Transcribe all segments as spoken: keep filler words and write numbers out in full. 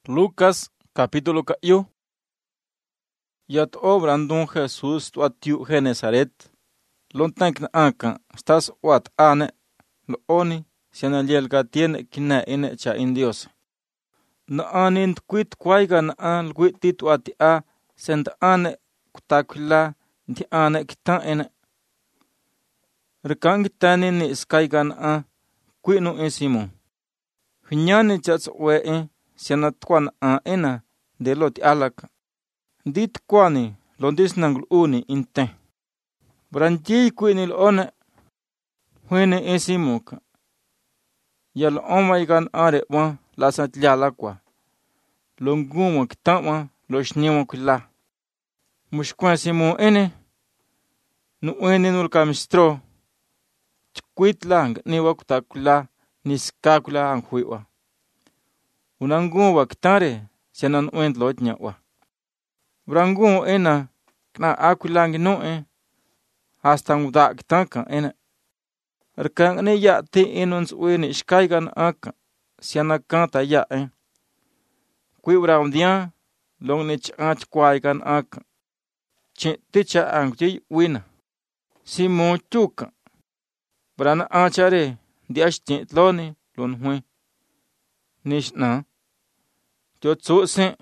Lucas capítulo cayu. Yat obrandun Jesús tu atiu Genesaret. Lontank na anka stas wat ane lo oni siana lielga tiene kina ine cha indios. Na anin quit kwaiga na an lquitit wati a send ane kutakwila ndi ane kitan ine. Rikangi tani ni skaiga na an kwinu insimo. Hinyani chats wee siana twan a ina de lot alaka. Dit kwani londis nangul uni inte. Branji kwini lone huene esimuka. Yal omaigan are wa lasat liala kwa. Longuma kitama loshniwa kula. Mushkwa simu ene nu ene nul kamistro. Chikwit lang ni wakutakula niskakula anghuiwa. Unangu wa kitare sianan uent lot nyawa. Brangu ena kna akulangi noe hasta nguda kitanka ena. Rkang ne ya te enuns ueni shkaigan aka siana kanta ya e. Kui braundia long ne chach kwaigan aka. Che ticha angji wina. Simo chuka. Brana achare diash lone lon hui. Nishna. Jo tsu se.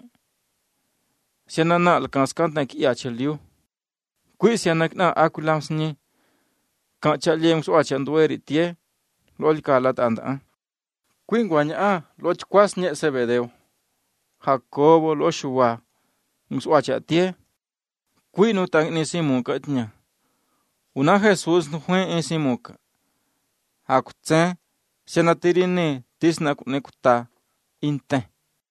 Siana na alkanskantan ki ya cheliu. Kui siana kna akulams ni. Kan chaliem su achandueri tie. Lolika lat anda. Kui nguanya a loch kwas nye sebedeo. Jacobo lo shuwa. Ngus acha tie. Kui no tang ni simuka etnya. Una Jesus no huen simuka. Hakutsen. Siana tirine tisna kunekuta. Inte.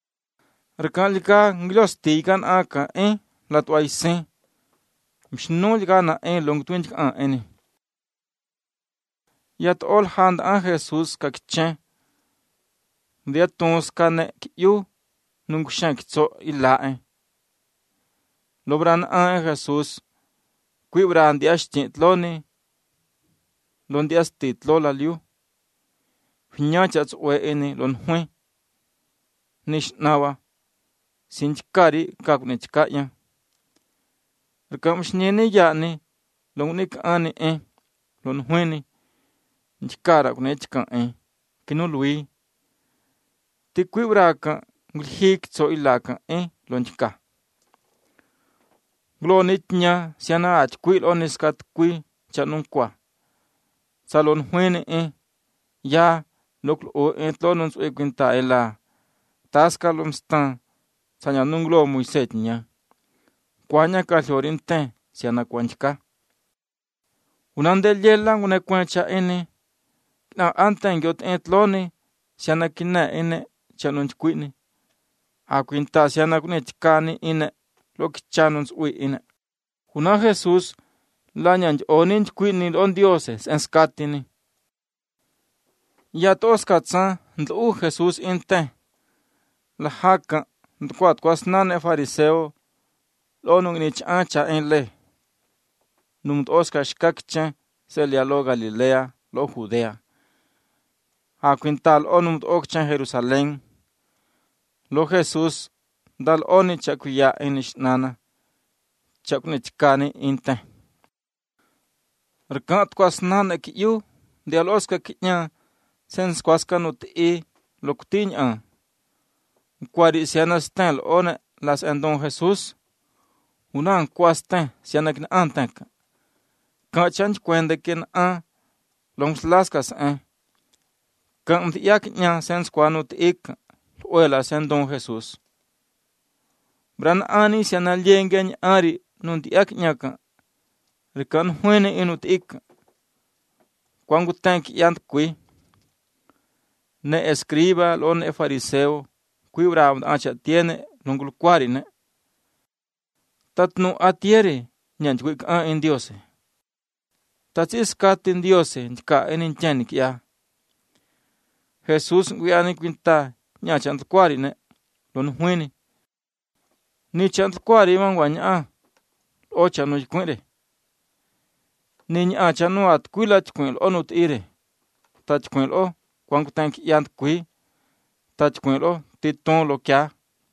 Rekalika nglos tigan aka eh latwai se. Mshnul gana eh longtwinj an ene. Yat ol hand an Jesus kakchen. Diat tons kane kiyu nungushan kitso ila eh. Lobran an Jesus. Kuibran diash tintlone. Londias titlola liu. Hinyachats we ene lon huen. Nishnawa. Sinchkari kaknechkaya. Rikamshnene yani longnik ane eh lon huene. Nchkara kunechka eh kinului. Tikwibraka ngulhik tso ilaka eh lonchka. Glonitnya siana achkwil oniskat kwi chanunkwa. Salon huene eh ya loklo o eh tlonons uekwinta ela. Taska lomstan. Sanya nunglo Moiset niya. Kwanya ka llorinte siana kwanchka. Unandel yelang une kwancha ene. Na anten yot entlone siana kina ene chanunchkwini. Akwinta siana kunechkani ene lokichanons ui ene. Una Jesus lanyanj oninchkwini on dioses enskatini. Yatos katsan ndlu Jesus inte. La haka Ntukwat kwas nane fariseo lonung ni chancha en le. Numt oska shkakchen selia lo Galilea lo Judea. Ha quintal onumt okchen Jerusalén. Lo Jesus dal oni chakuya en ishnana. Chakunichkani inte. Rkant kwas nane kiyu dial oska kitnya sens kwas kanut i lo kutinya. Kwari siana stel one las endon Jesus. Unan kwasten siana kin antanka. Kan chanch kwende kin an longs laskas en. Kan mtiak nya sens kwanut ik oela sendon Jesus. Bran ani siana liengen ari nuntiak nyaka. Rikan huene inut ik. Kwangu tank yant kui. Ne escriba lon e fariseo. Kuibra ancha tiene nungul kwarine. Tatnu atiere nyanchwik an en diose. Tatsis katin diose nchka enin chanik ya. Jesus nguyani kwinta nyachant kwarine lon huini. Ni chant kwari mangwanya ocha no jkwere. Ni nyacha no at kwila chkwel onut ire. Tachkwel o kwangu tank yant kwi. Tachkwel o titon lo kya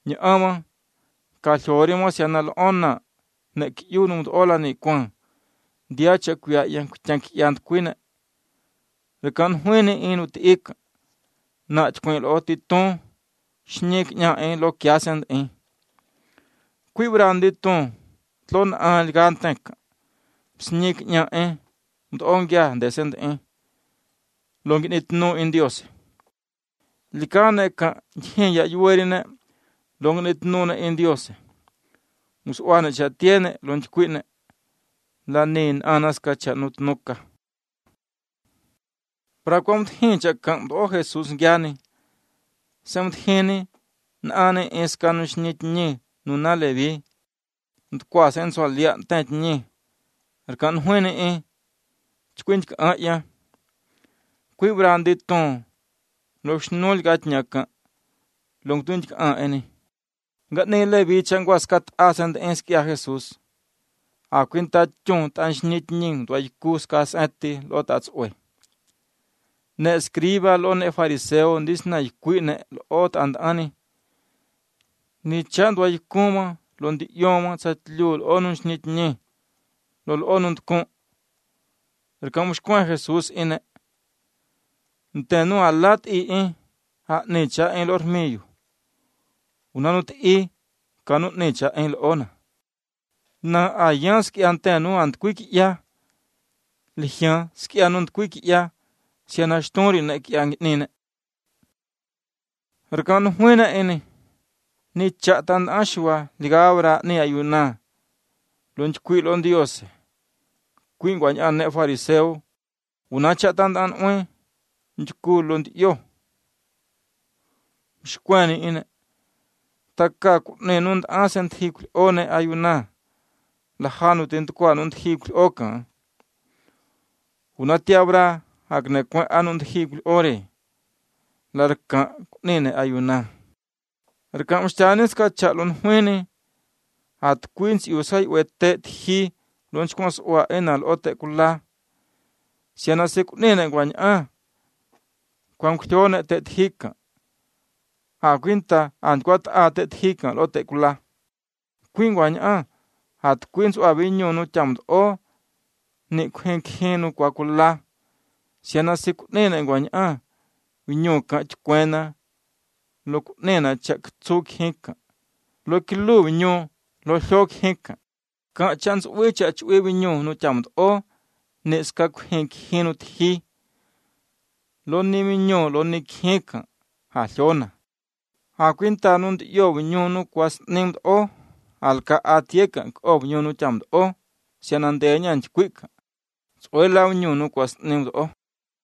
Nyama ka llorimo siana lona ne kiunum ola ni kwan dia cha kuya yang kuchank yant kwina rekan huene inu tik na chkwin lo ti ton shnik nya en lo kyasen en kuibrandi ton tlon al gantek shnik nya en ndongya descend en longit no en Dios likane ka ya yuerine longit no en Dios muswana cha tiene lonchkwine la nin anas ka cha nut nuka para kwam thincha kan do Jesus gyani sam thini nane eskan shnit ni nuna levi kwa sensual ya tent ni arkan huene e chkwin ka ya kuibrandi ton lo shnol gatnyaka longtun ka ene gatne levi changwas kat asand enskia Jesus a kwinta chon tan shnit ning do kus kas ati lo tats we ne escriba lo ne fariseo disna kwine ot and ani ni chando ay kuma lo ndi yoma satlul onun shnit ni lo onun kon erkamush kwa Jesus ine ntenu alat i e ha necha en lor meyo unanut i kanut necha en ona na ayanski antenu ant kwik ya lihya ski anut kwik ya siana stori na kyang nene erkan huena ene ni chatan ashwa ligabra ni ayuna lonch kwilon Dios kwingwan ane fariseo una chatan an we nchkulon yo shkwani ine taka nenun asen thikl one ayuna la hanu tent kwanun thikl oka una tiabra akne kwa anun thikl ore larka nene ayuna rkam stanes ka chalon huene at queens usai wete thi lonch kwas wa enal ote kula siana se nene gwan a kwan ktione te thika a quinta an kwat a te thika lote kula queen gwan a at queens wa viño no chamd o ni kwen khenu kwa kula siana se nene gwan a viño ka chkwena lo nena chak tsuk hika lo kilu viño lo hlok hika ka chans wecha chwe viño no chamd o ne ska kwen khenu thi lo ni viño lo ni hika ha hlona ha kwinta nun yo viño no kwas nimd o alka atieka o viño no chamd o sianande nyan chkwika soela viño no kwas nimd o